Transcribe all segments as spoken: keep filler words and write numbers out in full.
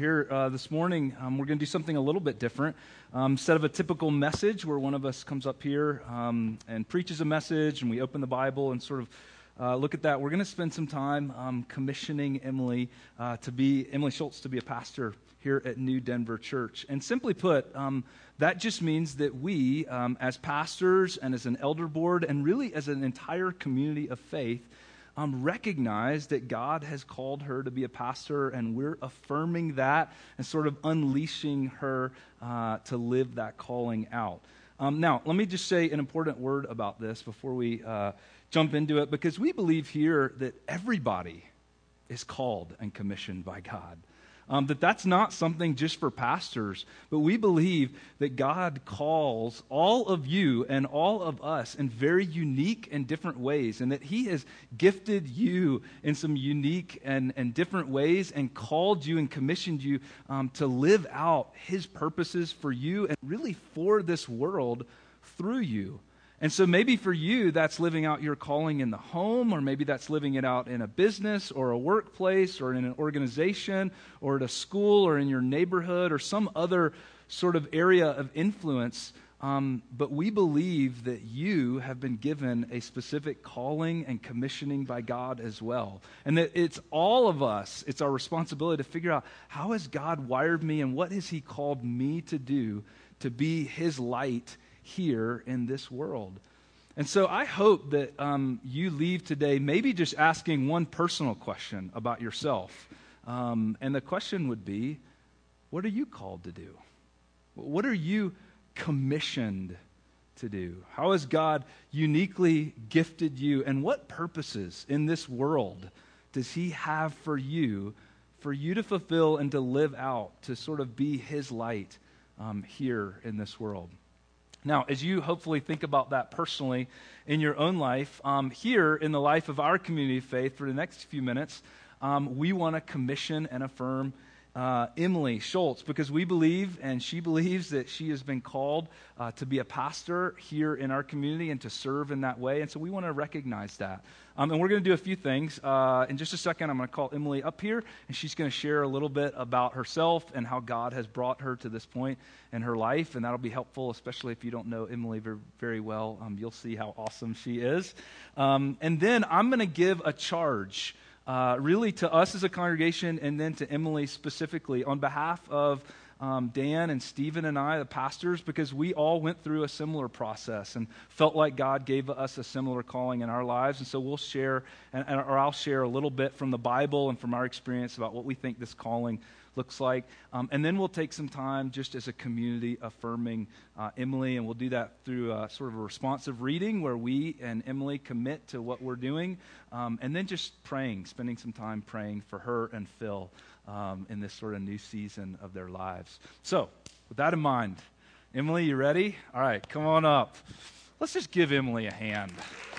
here uh, this morning. Um, we're going to do something a little bit different. Um, instead of a typical message where one of us comes up here um, and preaches a message and we open the Bible and sort of uh, look at that, we're going to spend some time um, commissioning Emily uh, to be, Emily Schultz to be a pastor here at New Denver Church. And simply put, um, that just means that we, um, as pastors and as an elder board and really as an entire community of faith, Um, recognize that God has called her to be a pastor, and we're affirming that and sort of unleashing her uh, to live that calling out. Um, now, let me just say an important word about this before we uh, jump into it, because we believe here that everybody is called and commissioned by God. Um, that that's not something just for pastors, but we believe that God calls all of you and all of us in very unique and different ways, and that He has gifted you in some unique and, and different ways and called you and commissioned you um, to live out His purposes for you and really for this world through you. And so maybe for you, that's living out your calling in the home, or maybe that's living it out in a business or a workplace or in an organization or at a school or in your neighborhood or some other sort of area of influence. Um, but we believe that you have been given a specific calling and commissioning by God as well. And that it's all of us, it's our responsibility to figure out, how has God wired me and what has He called me to do to be His light here in this world. And so I hope that um, you leave today maybe just asking one personal question about yourself. Um, and the question would be, what are you called to do? What are you commissioned to do? How has God uniquely gifted you? And what purposes in this world does He have for you, for you to fulfill and to live out, to sort of be His light um, here in this world? Now, as you hopefully think about that personally in your own life, um, here in the life of our community of faith for the next few minutes, um, we want to commission and affirm uh, Emily Schultz, because we believe, and she believes, that she has been called uh, to be a pastor here in our community and to serve in that way. And so we want to recognize that. Um, and we're going to do a few things. Uh, in just a second, I'm going to call Emily up here, and she's going to share a little bit about herself and how God has brought her to this point in her life. And that'll be helpful, especially if you don't know Emily very, very well. Um, you'll see how awesome she is. Um, and then I'm going to give a charge Uh, really to us as a congregation, and then to Emily specifically, on behalf of um, Dan and Stephen and I, the pastors, because we all went through a similar process and felt like God gave us a similar calling in our lives. And so we'll share, and, and, or I'll share a little bit from the Bible and from our experience about what we think this calling looks like. Um, and then we'll take some time just as a community affirming uh, Emily, and we'll do that through uh, sort of a responsive reading where we and Emily commit to what we're doing, um, and then just praying, spending some time praying for her and Phil um, in this sort of new season of their lives. So, with that in mind, Emily, you ready? All right, come on up. Let's just give Emily a hand.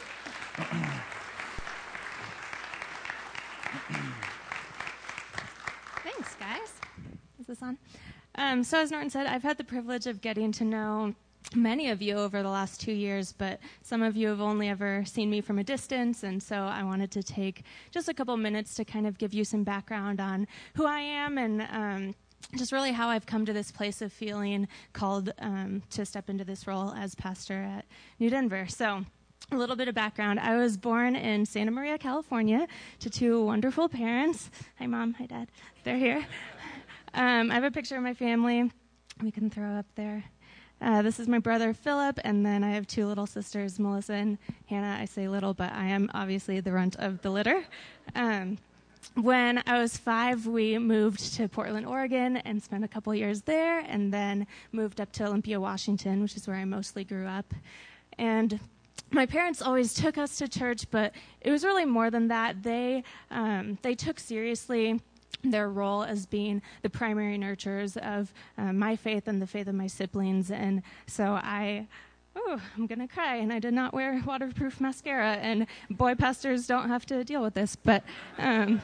Thanks, guys. Is this on? Um, so as Norton said, I've had the privilege of getting to know many of you over the last two years, but some of you have only ever seen me from a distance, and so I wanted to take just a couple minutes to kind of give you some background on who I am and um, just really how I've come to this place of feeling called um, to step into this role as pastor at New Denver. So a little bit of background. I was born in Santa Maria, California, to two wonderful parents. Hi, Mom. Hi, Dad. They're here. Um, I have a picture of my family we can throw up there. Uh, this is my brother, Philip, and then I have two little sisters, Melissa and Hannah. I say little, but I am obviously the runt of the litter. Um, when I was five, we moved to Portland, Oregon, and spent a couple years there, and then moved up to Olympia, Washington, which is where I mostly grew up. And my parents always took us to church, but it was really more than that. They um, they took seriously their role as being the primary nurturers of uh, my faith and the faith of my siblings. And so I, oh, I'm going to cry, and I did not wear waterproof mascara, and boy pastors don't have to deal with this. But um,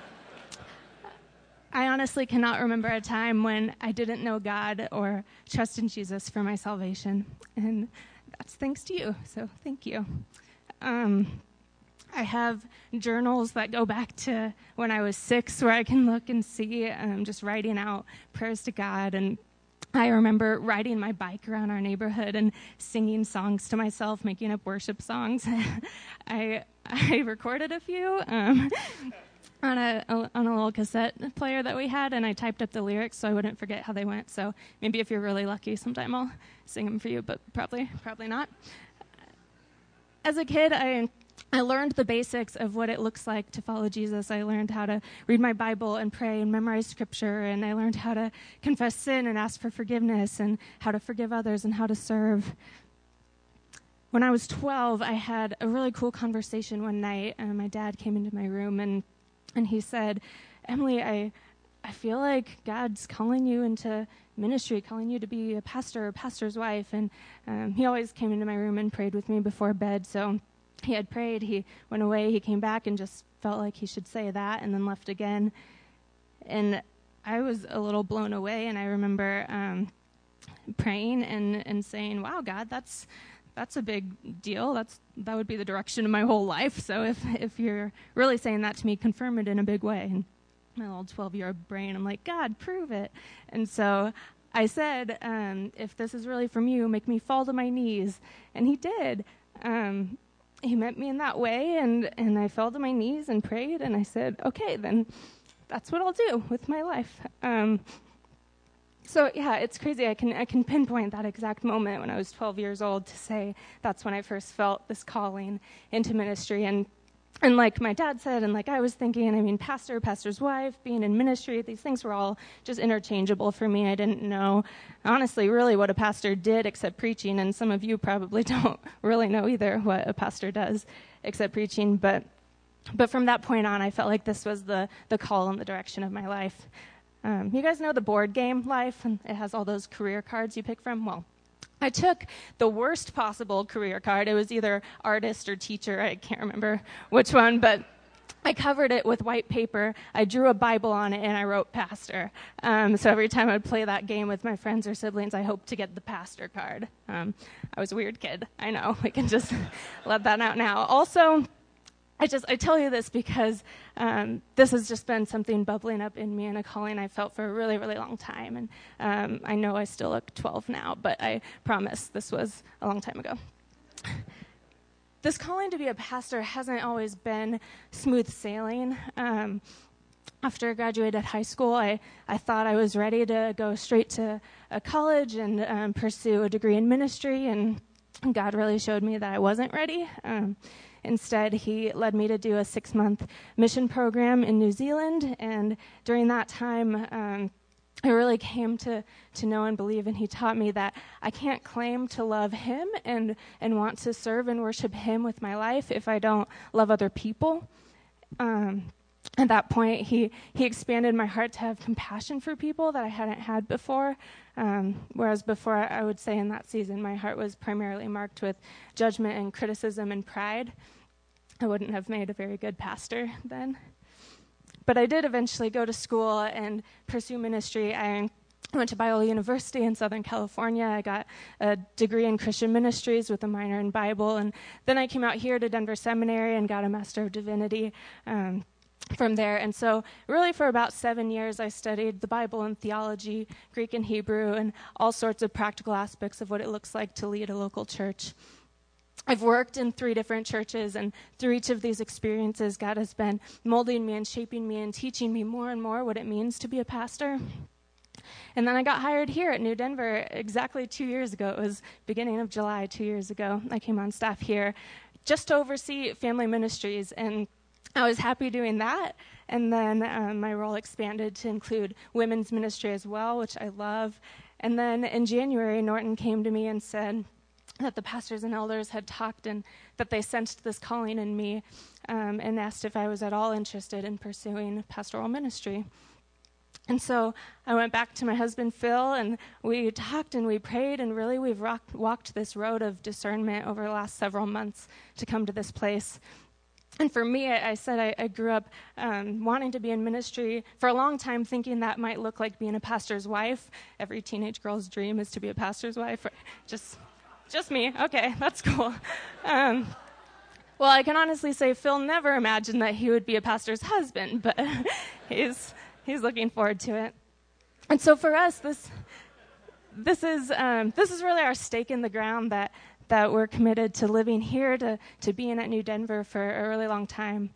I honestly cannot remember a time when I didn't know God or trust in Jesus for my salvation. And that's thanks to you, so thank you. Um, I have journals that go back to when I was six where I can look and see um, just writing out prayers to God. And I remember riding my bike around our neighborhood and singing songs to myself, making up worship songs. I I recorded a few um, on a, a on a little cassette player that we had, and I typed up the lyrics so I wouldn't forget how they went. So maybe if you're really lucky, sometime I'll sing them for you, but probably probably not. As a kid, I I learned the basics of what it looks like to follow Jesus. I learned how to read my Bible and pray and memorize scripture, and I learned how to confess sin and ask for forgiveness and how to forgive others and how to serve. When I was twelve, I had a really cool conversation one night, and my dad came into my room, and and he said, Emily, I I feel like God's calling you into ministry, calling you to be a pastor or a pastor's wife. And um, he always came into my room and prayed with me before bed, so he had prayed, he went away, he came back and just felt like he should say that and then left again. And I was a little blown away, and I remember um, praying and, and saying, wow, God, that's that's a big deal. That's that would be the direction of my whole life. So if, if you're really saying that to me, confirm it in a big way. And my little twelve-year-old brain, I'm like, God, prove it. And so I said, um, if this is really from you, make me fall to my knees. And he did. Um He met me in that way, and, and I fell to my knees and prayed, and I said, okay, then that's what I'll do with my life. Um, so, yeah, it's crazy. I can I can pinpoint that exact moment when I was twelve years old to say that's when I first felt this calling into ministry. And And like my dad said, and like I was thinking, I mean, pastor, pastor's wife, being in ministry, these things were all just interchangeable for me. I didn't know, honestly, really what a pastor did except preaching, and some of you probably don't really know either what a pastor does except preaching. But but from that point on, I felt like this was the, the call in the direction of my life. Um, you guys know the board game Life, and it has all those career cards you pick from? Well, I took the worst possible career card. It was either artist or teacher. I can't remember which one, but I covered it with white paper. I drew a Bible on it, and I wrote pastor. Um, so every time I'd play that game with my friends or siblings, I hoped to get the pastor card. Um, I was a weird kid. I know. We can just let that out now. Also, I just I tell you this because um, this has just been something bubbling up in me and a calling I felt for a really, really long time. And um, I know I still look twelve now, but I promise this was a long time ago. This calling to be a pastor hasn't always been smooth sailing. Um, after I graduated high school, I, I thought I was ready to go straight to a college and um, pursue a degree in ministry, and God really showed me that I wasn't ready. Um, Instead, he led me to do a six-month mission program in New Zealand, and during that time, um, I really came to, to know and believe, and he taught me that I can't claim to love him and, and want to serve and worship him with my life if I don't love other people. Um, at that point, he, he expanded my heart to have compassion for people that I hadn't had before, um, whereas before, I would say in that season, my heart was primarily marked with judgment and criticism and pride. I wouldn't have made a very good pastor then. But I did eventually go to school and pursue ministry. I went to Biola University in Southern California. I got a degree in Christian ministries with a minor in Bible. And then I came out here to Denver Seminary and got a Master of Divinity um, from there. And so really for about seven years, I studied the Bible and theology, Greek and Hebrew, and all sorts of practical aspects of what it looks like to lead a local church. I've worked in three different churches, and through each of these experiences, God has been molding me and shaping me and teaching me more and more what it means to be a pastor. And then I got hired here at New Denver exactly two years ago. It was beginning of July two years ago. I came on staff here just to oversee family ministries, and I was happy doing that. And then um, my role expanded to include women's ministry as well, which I love. And then in January, Norton came to me and said that the pastors and elders had talked and that they sensed this calling in me um, and asked if I was at all interested in pursuing pastoral ministry. And so I went back to my husband, Phil, and we talked and we prayed, and really we've rocked, walked this road of discernment over the last several months to come to this place. And for me, I, I said I, I grew up um, wanting to be in ministry for a long time, thinking that might look like being a pastor's wife. Every teenage girl's dream is to be a pastor's wife. Just... Just me. Okay, that's cool. Um, Well, I can honestly say Phil never imagined that he would be a pastor's husband, but he's he's looking forward to it. And so for us, this this is um, this is really our stake in the ground that that we're committed to living here, to to being at New Denver for a really long time.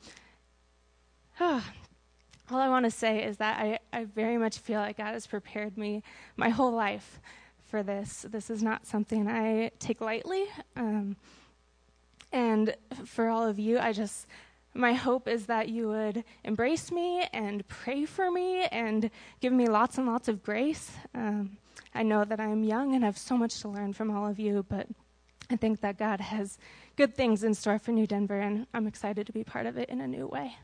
All I want to say is that I, I very much feel like God has prepared me my whole life for this. This is not something I take lightly. Um, and for all of you, I just, my hope is that you would embrace me and pray for me and give me lots and lots of grace. Um, I know that I'm young and have so much to learn from all of you, but I think that God has good things in store for New Denver, and I'm excited to be part of it in a new way.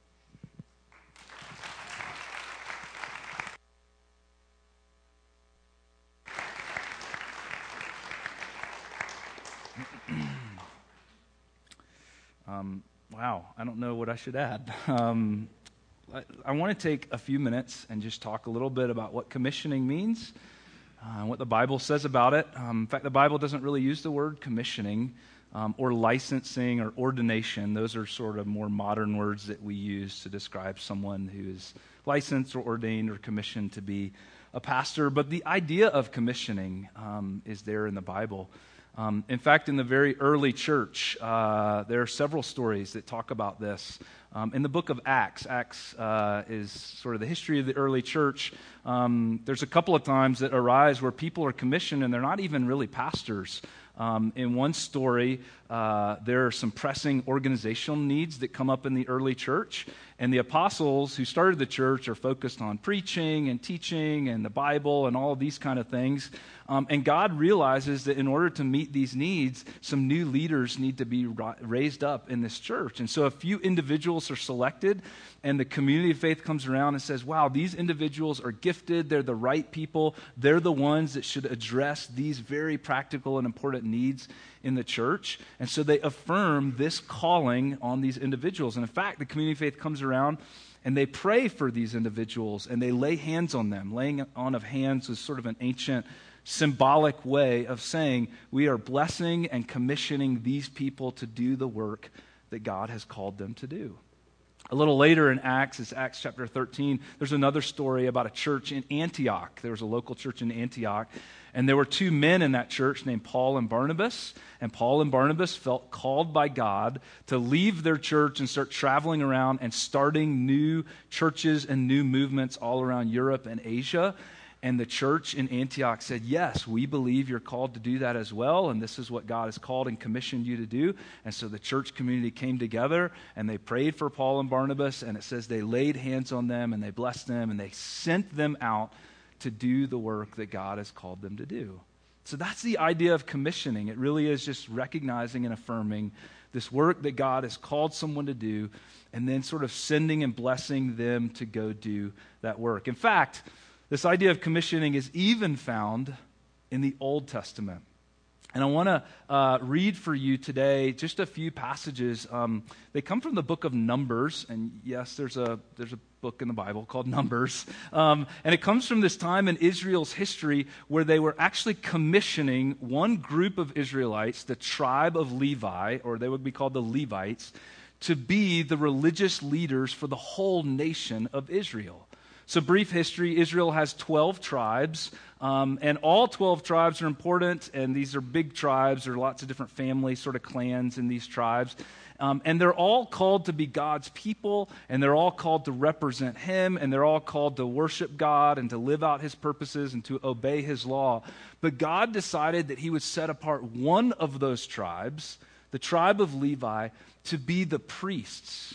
Um, wow, I don't know what I should add. Um, I, I want to take a few minutes and just talk a little bit about what commissioning means, uh, what the Bible says about it. Um, in fact, the Bible doesn't really use the word commissioning um, or licensing or ordination. Those are sort of more modern words that we use to describe someone who is licensed or ordained or commissioned to be a pastor. But the idea of commissioning um, is there in the Bible. Um, in fact, in the very early church, uh, there are several stories that talk about this. Um, in the book of Acts, Acts uh, is sort of the history of the early church. Um, there's a couple of times that arise where people are commissioned and they're not even really pastors. Um, in one story, uh, there are some pressing organizational needs that come up in the early church, and the apostles who started the church are focused on preaching and teaching and the Bible and all of these kind of things. Um, and God realizes that in order to meet these needs, some new leaders need to be ra- raised up in this church. And so a few individuals are selected, and the community of faith comes around and says, wow, these individuals are gifted. They're the right people. They're the ones that should address these very practical and important needs in the church. And so they affirm this calling on these individuals. And in fact, the community of faith comes around and they pray for these individuals and they lay hands on them. Laying on of hands is sort of an ancient symbolic way of saying we are blessing and commissioning these people to do the work that God has called them to do. A little later in Acts, it's Acts chapter thirteen, there's another story about a church in Antioch. There was a local church in Antioch, and there were two men in that church named Paul and Barnabas. And Paul and Barnabas felt called by God to leave their church and start traveling around and starting new churches and new movements all around Europe and Asia. And the church in Antioch said, yes, we believe you're called to do that as well, and this is what God has called and commissioned you to do. And so the church community came together, and they prayed for Paul and Barnabas, and it says they laid hands on them, and they blessed them, and they sent them out to do the work that God has called them to do. So that's the idea of commissioning. It really is just recognizing and affirming this work that God has called someone to do, and then sort of sending and blessing them to go do that work. In fact, this idea of commissioning is even found in the Old Testament. And I want to uh, read for you today just a few passages. Um, they come from the book of Numbers. And yes, there's a there's a book in the Bible called Numbers. Um, and it comes from this time in Israel's history where they were actually commissioning one group of Israelites, the tribe of Levi, or they would be called the Levites, to be the religious leaders for the whole nation of Israel. So brief history, Israel has twelve tribes, um, and all twelve tribes are important, and these are big tribes. There are lots of different family sort of clans in these tribes. Um, and they're all called to be God's people, and they're all called to represent Him, and they're all called to worship God and to live out His purposes and to obey His law. But God decided that He would set apart one of those tribes, the tribe of Levi, to be the priests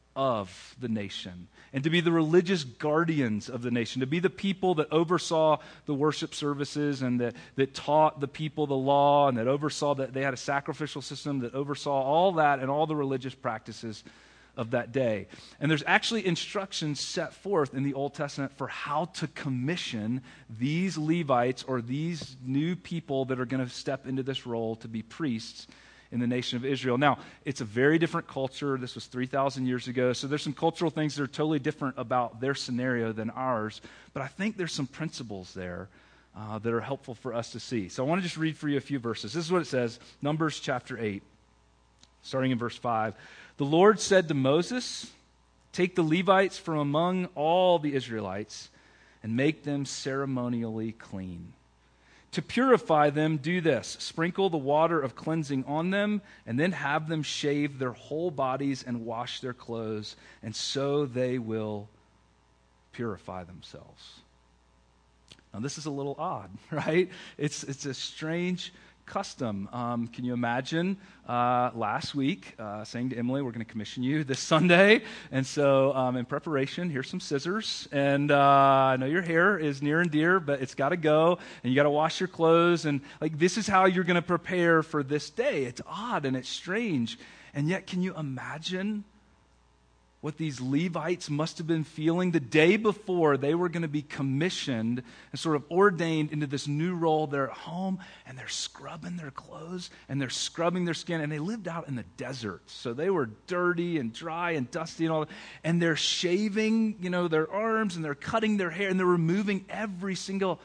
of the nation and to be the religious guardians of the nation, to be the people that oversaw the worship services and that, that taught the people the law and that oversaw that they had a sacrificial system that oversaw all that and all the religious practices of that day. And there's actually instructions set forth in the Old Testament for how to commission these Levites or these new people that are going to step into this role to be priests in the nation of Israel. Now, it's a very different culture. This was three thousand years ago, so there's some cultural things that are totally different about their scenario than ours, but I think there's some principles there uh, that are helpful for us to see. So I want to just read for you a few verses. This is what it says, Numbers chapter eight. starting in verse five. The Lord said to Moses, "Take the Levites from among all the Israelites and make them ceremonially clean. To purify them, do this: sprinkle the water of cleansing on them, and then have them shave their whole bodies and wash their clothes, and so they will purify themselves." Now, this is a little odd, right? It's it's a strange custom. Um, can you imagine uh, last week uh, saying to Emily, we're going to commission you this Sunday. And so um, in preparation, here's some scissors. And uh, I know your hair is near and dear, but it's got to go. And you got to wash your clothes. And like this is how you're going to prepare for this day. It's odd and it's strange. And yet, can you imagine what these Levites must have been feeling the day before they were going to be commissioned and sort of ordained into this new role? They're at home and they're scrubbing their clothes and they're scrubbing their skin, and they lived out in the desert. So they were dirty and dry and dusty and all that. And they're shaving, you know, their arms, and they're cutting their hair, and they're removing every single...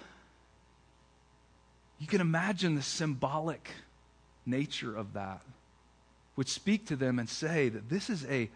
You can imagine the symbolic nature of that would speak to them and say that this is a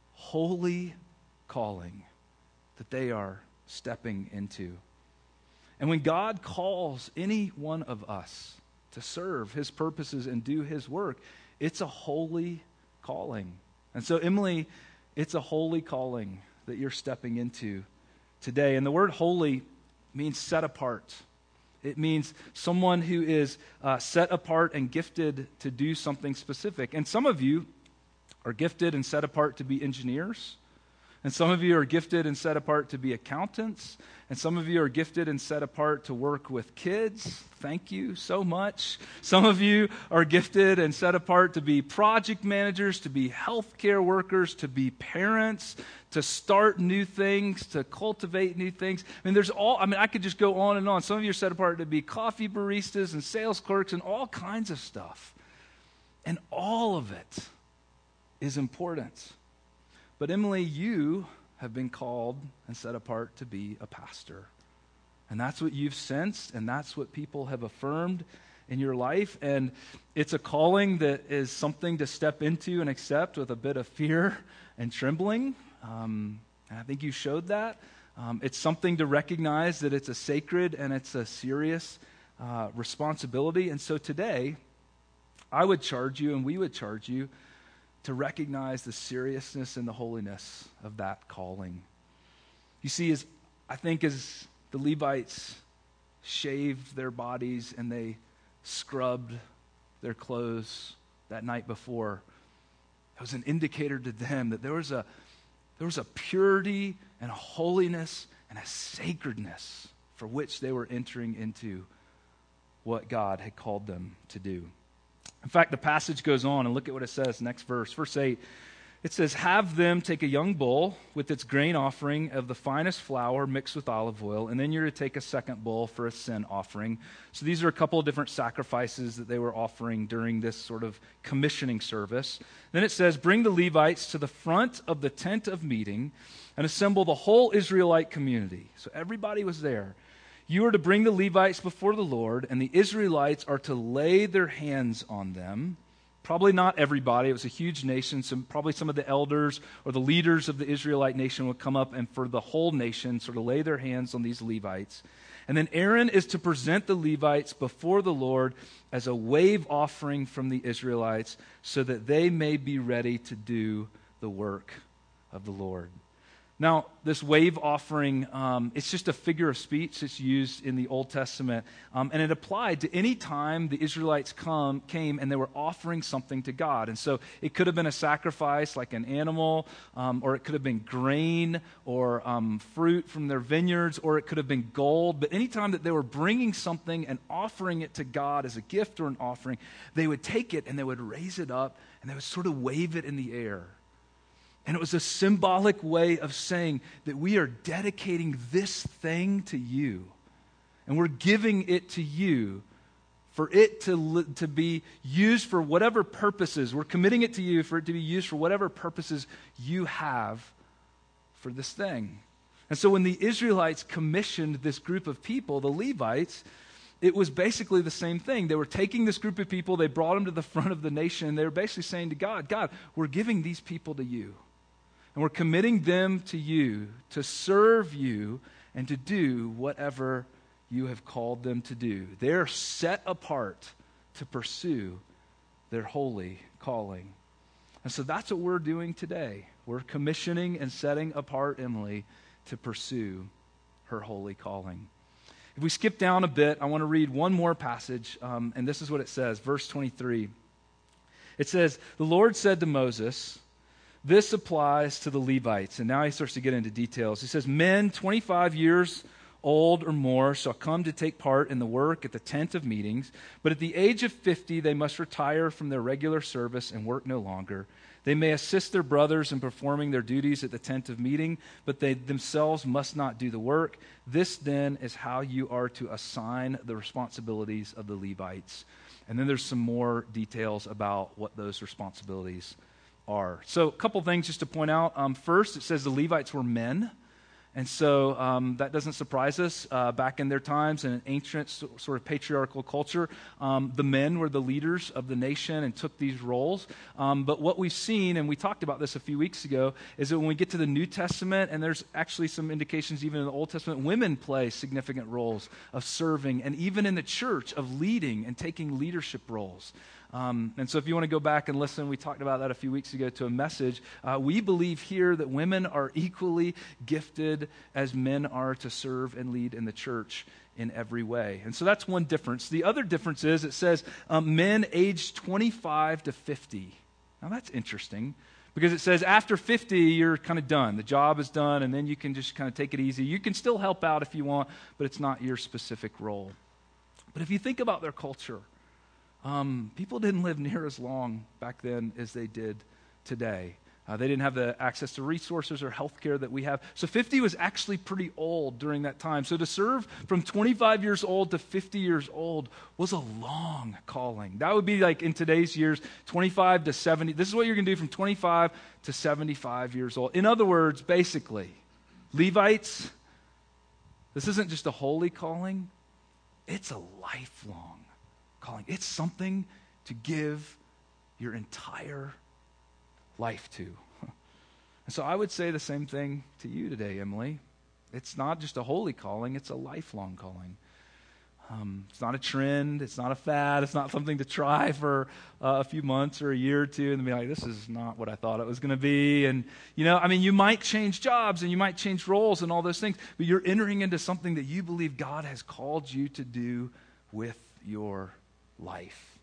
holy calling that they are stepping into. And when God calls any one of us to serve his purposes and do his work, it's a holy calling. And so, Emily, it's a holy calling that you're stepping into today. And the word holy means set apart. It means someone who is uh, set apart and gifted to do something specific. And some of you are gifted and set apart to be engineers. And some of you are gifted and set apart to be accountants. And some of you are gifted and set apart to work with kids. Thank you so much. Some of you are gifted and set apart to be project managers, to be healthcare workers, to be parents, to start new things, to cultivate new things. I mean, there's all, I mean, I could just go on and on. Some of you are set apart to be coffee baristas and sales clerks and all kinds of stuff. And all of it is important. But Emily, you have been called and set apart to be a pastor. And that's what you've sensed, and that's what people have affirmed in your life. And it's a calling that is something to step into and accept with a bit of fear and trembling. Um, and I think you showed that. Um, it's something to recognize that it's a sacred and it's a serious uh, responsibility. And so today, I would charge you, and we would charge you, to recognize the seriousness and the holiness of that calling. You see, as I think as the Levites shaved their bodies and they scrubbed their clothes that night before, it was an indicator to them that there was a there was a purity and a holiness and a sacredness for which they were entering into what God had called them to do. In fact, the passage goes on, and look at what it says, next verse. Verse eight, it says, "Have them take a young bull with its grain offering of the finest flour mixed with olive oil, and then you're to take a second bull for a sin offering." So these are a couple of different sacrifices that they were offering during this sort of commissioning service. Then it says, "Bring the Levites to the front of the tent of meeting and assemble the whole Israelite community." So everybody was there. "You are to bring the Levites before the Lord, and the Israelites are to lay their hands on them." Probably not everybody. It was a huge nation. So probably some of the elders or the leaders of the Israelite nation would come up and for the whole nation sort of lay their hands on these Levites. And then Aaron is to present the Levites before the Lord as a wave offering from the Israelites so that they may be ready to do the work of the Lord. Now, this wave offering, um, it's just a figure of speech that's used in the Old Testament. Um, and it applied to any time the Israelites come, came and they were offering something to God. And so it could have been a sacrifice like an animal, um, or it could have been grain or um, fruit from their vineyards, or it could have been gold. But any time that they were bringing something and offering it to God as a gift or an offering, they would take it and they would raise it up and they would sort of wave it in the air. And it was a symbolic way of saying that we are dedicating this thing to you. And we're giving it to you for it to, to be used for whatever purposes. We're committing it to you for it to be used for whatever purposes you have for this thing. And so when the Israelites commissioned this group of people, the Levites, it was basically the same thing. They were taking this group of people, they brought them to the front of the nation, and they were basically saying to God, God, we're giving these people to you. And we're committing them to you to serve you and to do whatever you have called them to do. They're set apart to pursue their holy calling. And so that's what we're doing today. We're commissioning and setting apart Emily to pursue her holy calling. If we skip down a bit, I want to read one more passage, um, and this is what it says, verse twenty-three. It says, the Lord said to Moses, this applies to the Levites. And now he starts to get into details. He says, men twenty-five years old or more shall come to take part in the work at the tent of meetings, but at the age of fifty they must retire from their regular service and work no longer. They may assist their brothers in performing their duties at the tent of meeting, but they themselves must not do the work. This then is how you are to assign the responsibilities of the Levites. And then there's some more details about what those responsibilities are. So a couple things just to point out. Um, first, it says the Levites were men. And so um, that doesn't surprise us. Uh, back in their times, in an ancient sort of patriarchal culture, um, the men were the leaders of the nation and took these roles. Um, but what we've seen, and we talked about this a few weeks ago, is that when we get to the New Testament, and there's actually some indications even in the Old Testament, women play significant roles of serving, and even in the church of leading and taking leadership roles. Um, and so if you want to go back and listen, we talked about that a few weeks ago to a message. Uh, we believe here that women are equally gifted as men are to serve and lead in the church in every way. And so that's one difference. The other difference is it says um, men aged twenty-five to fifty. Now that's interesting because it says after fifty, you're kind of done. The job is done, and then you can just kind of take it easy. You can still help out if you want, but it's not your specific role. But if you think about their culture, Um, people didn't live near as long back then as they did today. Uh, they didn't have the access to resources or health care that we have. So fifty was actually pretty old during that time. So to serve from twenty-five years old to fifty years old was a long calling. That would be like in today's years, twenty-five to seventy. This is what you're going to do from twenty-five to seventy-five years old. In other words, basically, Levites, this isn't just a holy calling. It's a lifelong calling. It's something to give your entire life to. And so I would say the same thing to you today, Emily. It's not just a holy calling, it's a lifelong calling. Um, it's not a trend, it's not a fad, it's not something to try for uh, a few months or a year or two and be like, this is not what I thought it was going to be. And, you know, I mean, you might change jobs and you might change roles and all those things, but you're entering into something that you believe God has called you to do with your life.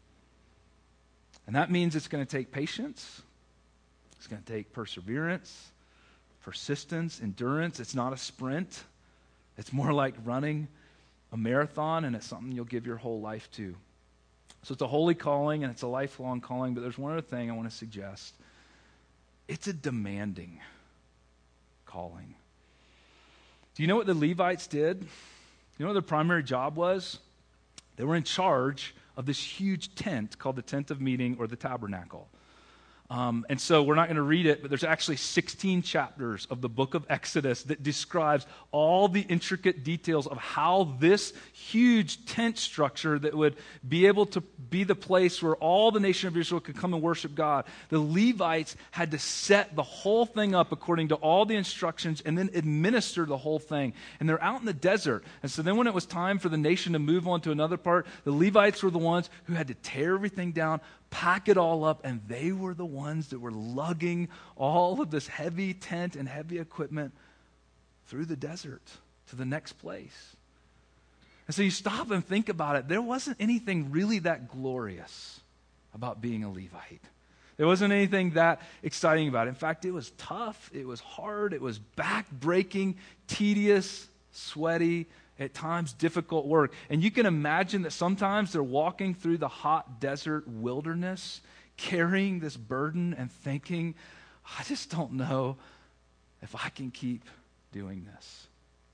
And that means it's going to take patience. It's going to take perseverance, persistence, endurance. It's not a sprint. It's more like running a marathon, and it's something you'll give your whole life to. So it's a holy calling, and it's a lifelong calling, but there's one other thing I want to suggest. It's a demanding calling. Do you know what the Levites did? You know what their primary job was? They were in charge of this huge tent called the tent of meeting or the tabernacle. Um, and so we're not going to read it, but there's actually sixteen chapters of the book of Exodus that describes all the intricate details of how this huge tent structure that would be able to be the place where all the nation of Israel could come and worship God. The Levites had to set the whole thing up according to all the instructions and then administer the whole thing. And they're out in the desert. And so then when it was time for the nation to move on to another part, the Levites were the ones who had to tear everything down, pack it all up, and they were the ones that were lugging all of this heavy tent and heavy equipment through the desert to the next place. And so you stop and think about it. There wasn't anything really that glorious about being a Levite. There wasn't anything that exciting about it. In fact, it was tough. It was hard. It was back-breaking, tedious, sweaty, at times difficult work. And you can imagine that sometimes they're walking through the hot desert wilderness, carrying this burden and thinking, I just don't know if I can keep doing this.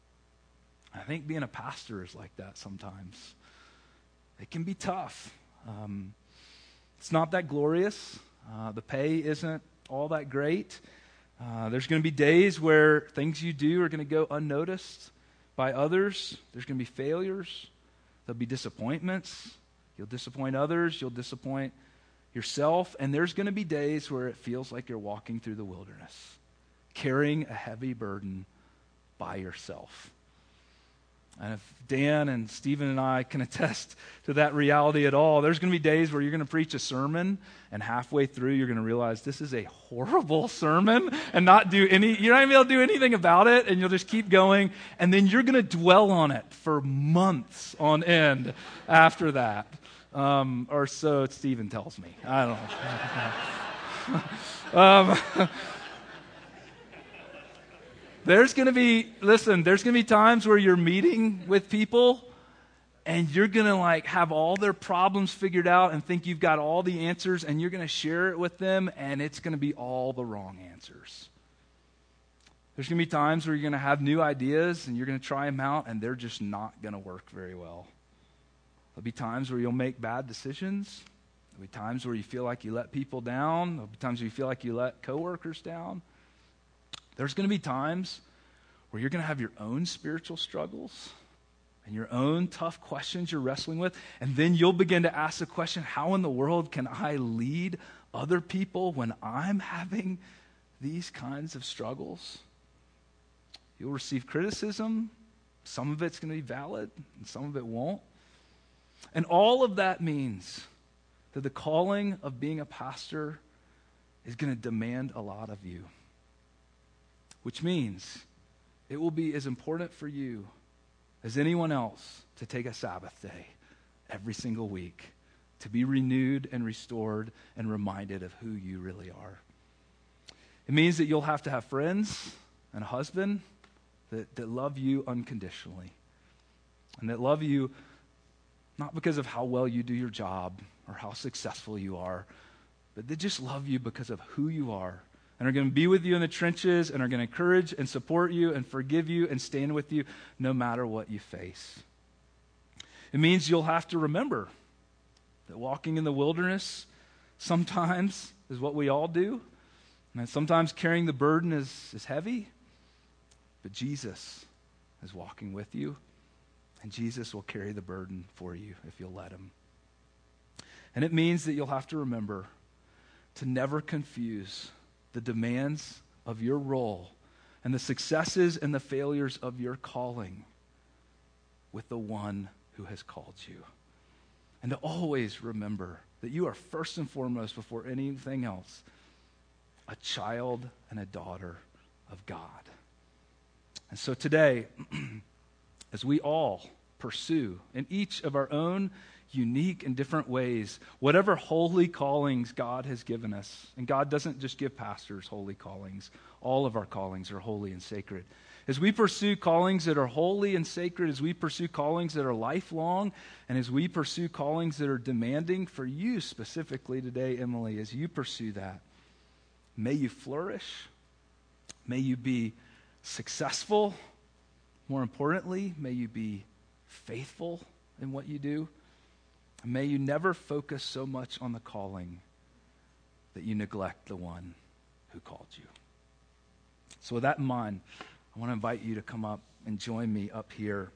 I think being a pastor is like that sometimes. It can be tough. Um, it's not that glorious. Uh, the pay isn't all that great. Uh, there's going to be days where things you do are going to go unnoticed by others. There's going to be failures. There'll be disappointments. You'll disappoint others. You'll disappoint yourself. And there's going to be days where it feels like you're walking through the wilderness, carrying a heavy burden by yourself. And if Dan and Stephen and I can attest to that reality at all, there's going to be days where you're going to preach a sermon, and halfway through you're going to realize this is a horrible sermon and not do any, you're not going to be able to do anything about it, and you'll just keep going, and then you're going to dwell on it for months on end after that. Um, or so Stephen tells me. I don't know. um, There's going to be, listen, there's going to be times where you're meeting with people and you're going to like have all their problems figured out and think you've got all the answers, and you're going to share it with them, and it's going to be all the wrong answers. There's going to be times where you're going to have new ideas and you're going to try them out, and they're just not going to work very well. There'll be times where you'll make bad decisions. There'll be times where you feel like you let people down. There'll be times where you feel like you let coworkers down. There's going to be times where you're going to have your own spiritual struggles and your own tough questions you're wrestling with, and then you'll begin to ask the question, how in the world can I lead other people when I'm having these kinds of struggles? You'll receive criticism. Some of it's going to be valid, and some of it won't. And all of that means that the calling of being a pastor is going to demand a lot of you. Which means it will be as important for you as anyone else to take a Sabbath day every single week, to be renewed and restored and reminded of who you really are. It means that you'll have to have friends and a husband that, that love you unconditionally, and that love you not because of how well you do your job or how successful you are, but they just love you because of who you are, and are going to be with you in the trenches, and are going to encourage and support you and forgive you and stand with you no matter what you face. It means you'll have to remember that walking in the wilderness sometimes is what we all do, and sometimes carrying the burden is, is heavy, but Jesus is walking with you, and Jesus will carry the burden for you if you'll let him. And it means that you'll have to remember to never confuse the demands of your role and the successes and the failures of your calling with the one who has called you. And to always remember that you are first and foremost, before anything else, a child and a daughter of God. And so today, as we all pursue in each of our own unique and different ways whatever holy callings God has given us, and God doesn't just give pastors holy callings, all of our callings are holy and sacred. As we pursue callings that are holy and sacred, as we pursue callings that are lifelong, and as we pursue callings that are demanding for you specifically today, Emily, as you pursue that, may you flourish, may you be successful, more importantly, may you be faithful in what you do. And may you never focus so much on the calling that you neglect the one who called you. So with that in mind, I want to invite you to come up and join me up here.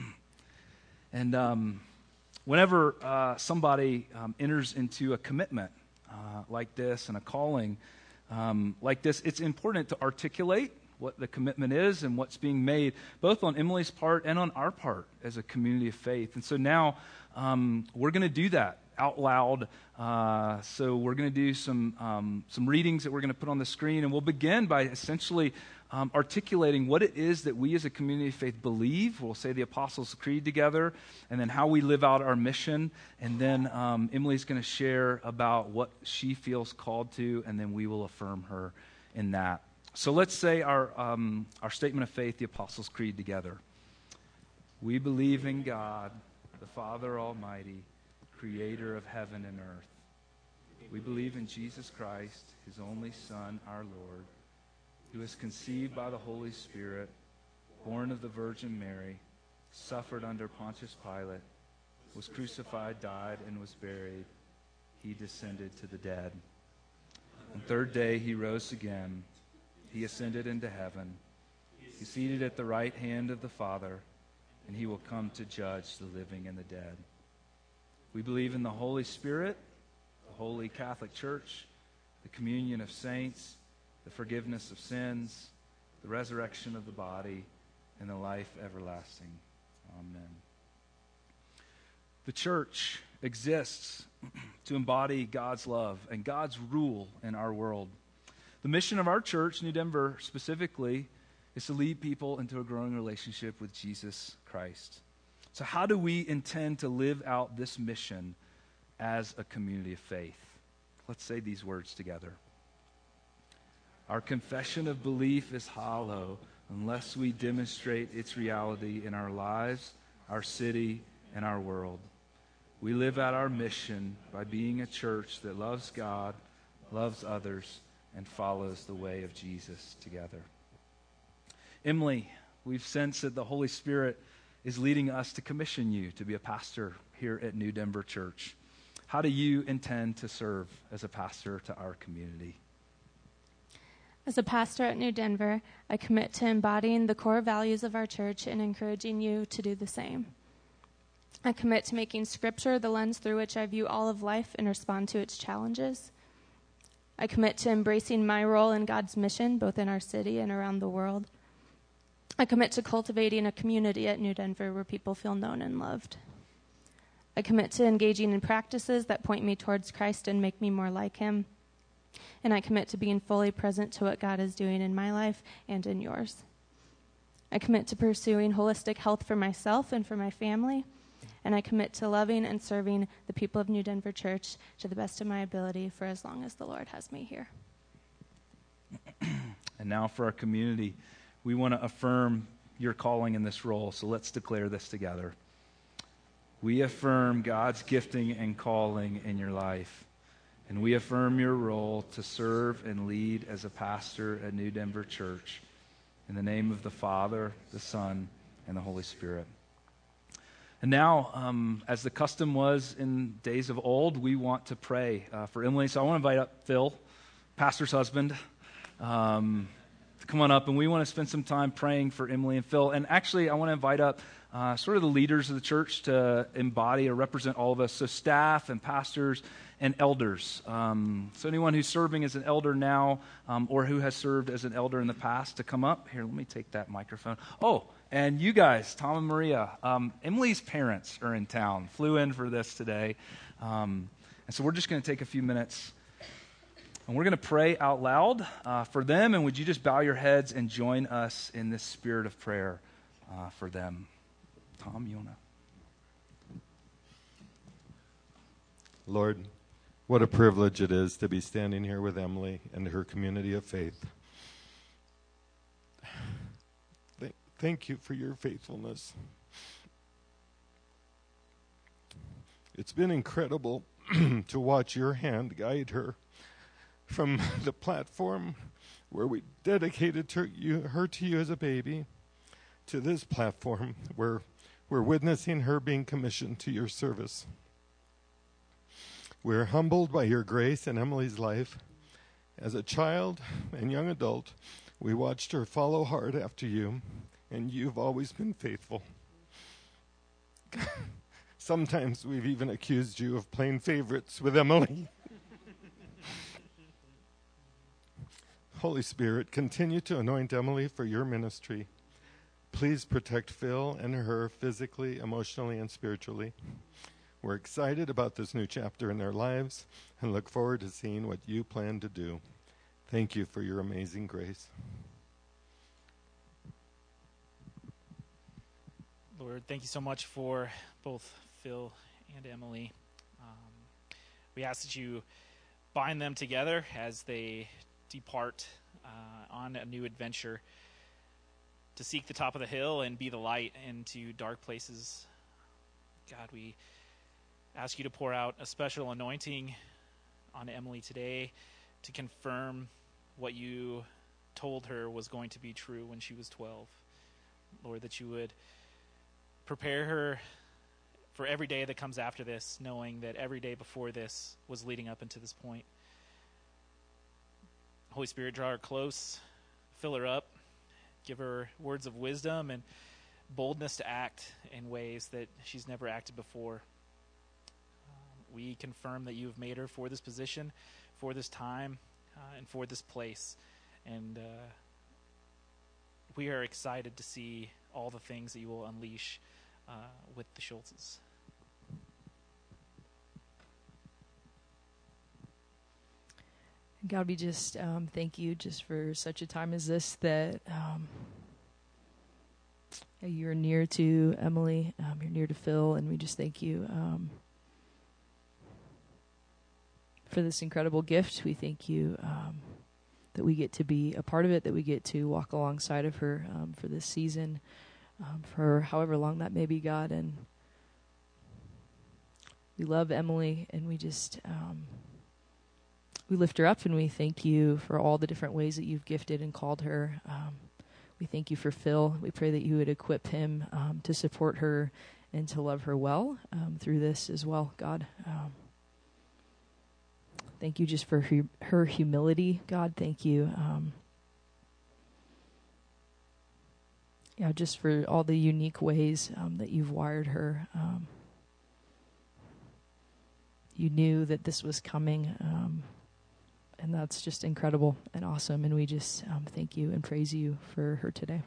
and um, whenever uh, somebody um, enters into a commitment uh, like this and a calling um, like this, it's important to articulate what the commitment is and what's being made, both on Emily's part and on our part as a community of faith. And so now um, we're going to do that out loud. Uh, so we're going to do some um, some readings that we're going to put on the screen, and we'll begin by essentially um, articulating what it is that we as a community of faith believe. We'll say the Apostles' Creed together, and then how we live out our mission. And then um, Emily's going to share about what she feels called to, and then we will affirm her in that. So let's say our um, our statement of faith, the Apostles' Creed, together. We believe in God, the Father Almighty, creator of heaven and earth. We believe in Jesus Christ, his only Son, our Lord, who was conceived by the Holy Spirit, born of the Virgin Mary, suffered under Pontius Pilate, was crucified, died, and was buried. He descended to the dead. On the third day he rose again. He ascended into heaven. He seated at the right hand of the Father, and he will come to judge the living and the dead. We believe in the Holy Spirit, the Holy Catholic Church, the communion of saints, the forgiveness of sins, the resurrection of the body, and the life everlasting. Amen. The church exists to embody God's love and God's rule in our world. The mission of our church, New Denver specifically, is to lead people into a growing relationship with Jesus Christ. So how do we intend to live out this mission as a community of faith? Let's say these words together. Our confession of belief is hollow unless we demonstrate its reality in our lives, our city, and our world. We live out our mission by being a church that loves God, loves others, and follows the way of Jesus together. Emily, we've sensed that the Holy Spirit is leading us to commission you to be a pastor here at New Denver Church. How do you intend to serve as a pastor to our community? As a pastor at New Denver, I commit to embodying the core values of our church and encouraging you to do the same. I commit to making Scripture the lens through which I view all of life and respond to its challenges. I commit to embracing my role in God's mission, both in our city and around the world. I commit to cultivating a community at New Denver where people feel known and loved. I commit to engaging in practices that point me towards Christ and make me more like him. And I commit to being fully present to what God is doing in my life and in yours. I commit to pursuing holistic health for myself and for my family. And I commit to loving and serving the people of New Denver Church to the best of my ability for as long as the Lord has me here. And now for our community, we want to affirm your calling in this role, so let's declare this together. We affirm God's gifting and calling in your life, and we affirm your role to serve and lead as a pastor at New Denver Church. In the name of the Father, the Son, and the Holy Spirit. And now, um, as the custom was in days of old, we want to pray uh, for Emily. So I want to invite up Phil, pastor's husband, um, to come on up, and we want to spend some time praying for Emily and Phil. And actually, I want to invite up uh, sort of the leaders of the church to embody or represent all of us, so staff and pastors and elders. Um, so anyone who's serving as an elder now um, or who has served as an elder in the past to come up. Here, let me take that microphone. Oh, and you guys, Tom and Maria, um, Emily's parents are in town, flew in for this today. Um, and so we're just going to take a few minutes and we're going to pray out loud uh, for them. And would you just bow your heads and join us in this spirit of prayer uh, for them? Tom, you want to? Lord, what a privilege it is to be standing here with Emily and her community of faith. Thank, thank you for your faithfulness. It's been incredible to watch your hand guide her from the platform where we dedicated to you, her to you as a baby to this platform where we're witnessing her being commissioned to your service. We're humbled by your grace in Emily's life. As a child and young adult, we watched her follow hard after you, and you've always been faithful. Sometimes we've even accused you of playing favorites with Emily. Holy Spirit, continue to anoint Emily for your ministry. Please protect Phil and her physically, emotionally, and spiritually. We're excited about this new chapter in their lives and look forward to seeing what you plan to do. Thank you for your amazing grace. Lord, thank you so much for both Phil and Emily. Um, we ask that you bind them together as they depart uh, on a new adventure to seek the top of the hill and be the light into dark places. God, we ask you to pour out a special anointing on Emily today to confirm what you told her was going to be true when she was twelve. Lord, that you would prepare her for every day that comes after this, knowing that every day before this was leading up into this point. Holy Spirit, draw her close, fill her up, give her words of wisdom, and boldness to act in ways that she's never acted before. Um, we confirm that you have made her for this position, for this time, uh, and for this place. And uh, we are excited to see all the things that you will unleash uh, with the Schultzes. God, we just um, thank you just for such a time as this, that um, you're near to Emily, um, you're near to Phil, and we just thank you um, for this incredible gift. We thank you um, that we get to be a part of it, that we get to walk alongside of her um, for this season, um, for however long that may be, God. And we love Emily, and we just... Um, We lift her up, and we thank you for all the different ways that you've gifted and called her. Um, we thank you for Phil. We pray that you would equip him um, to support her and to love her well um, through this as well, God. Um, thank you just for her, her humility, God. Thank you. Um, yeah, just for all the unique ways um, that you've wired her. Um, you knew that this was coming. Um, And that's just incredible and awesome. And we just um, thank you and praise you for her today.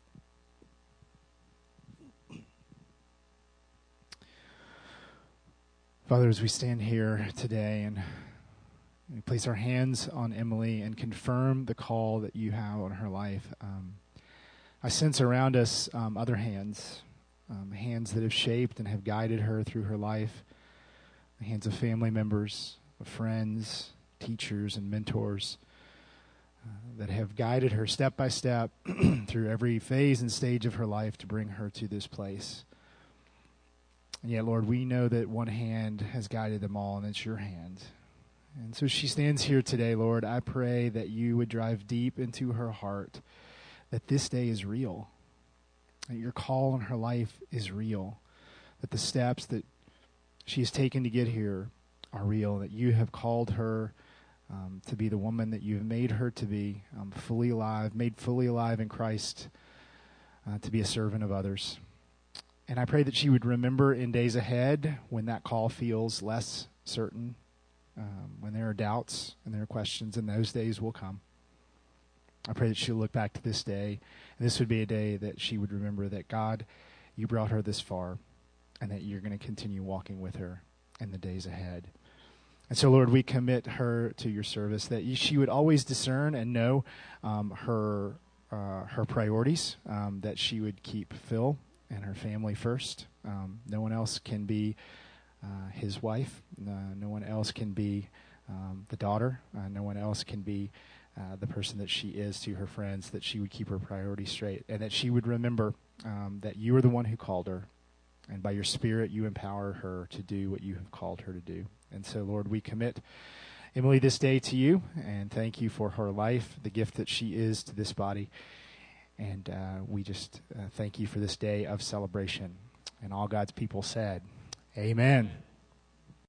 Father, as we stand here today and we place our hands on Emily and confirm the call that you have on her life, um, I sense around us um, other hands, um, hands that have shaped and have guided her through her life, the hands of family members, of friends, teachers and mentors uh, that have guided her step by step through every phase and stage of her life to bring her to this place. And yet, Lord, we know that one hand has guided them all, and it's your hand. And so she stands here today, Lord. I pray that you would drive deep into her heart that this day is real, that your call on her life is real, that the steps that she has taken to get here are real, that you have called her Um, to be the woman that you've made her to be, um, fully alive, made fully alive in Christ, uh, to be a servant of others. And I pray that she would remember in days ahead when that call feels less certain, um, when there are doubts and there are questions, and those days will come. I pray that she'll look back to this day, and this would be a day that she would remember that, God, you brought her this far, and that you're going to continue walking with her in the days ahead. And so, Lord, we commit her to your service, that you, she would always discern and know um, her uh, her priorities, um, that she would keep Phil and her family first. Um, no one else can be uh, his wife. Uh, no one else can be um, the daughter. Uh, no one else can be uh, the person that she is to her friends, that she would keep her priorities straight, and that she would remember um, that you are the one who called her, and by your Spirit you empower her to do what you have called her to do. And so, Lord, we commit Emily this day to you, and thank you for her life, the gift that she is to this body. And uh, we just uh, thank you for this day of celebration. And all God's people said, amen.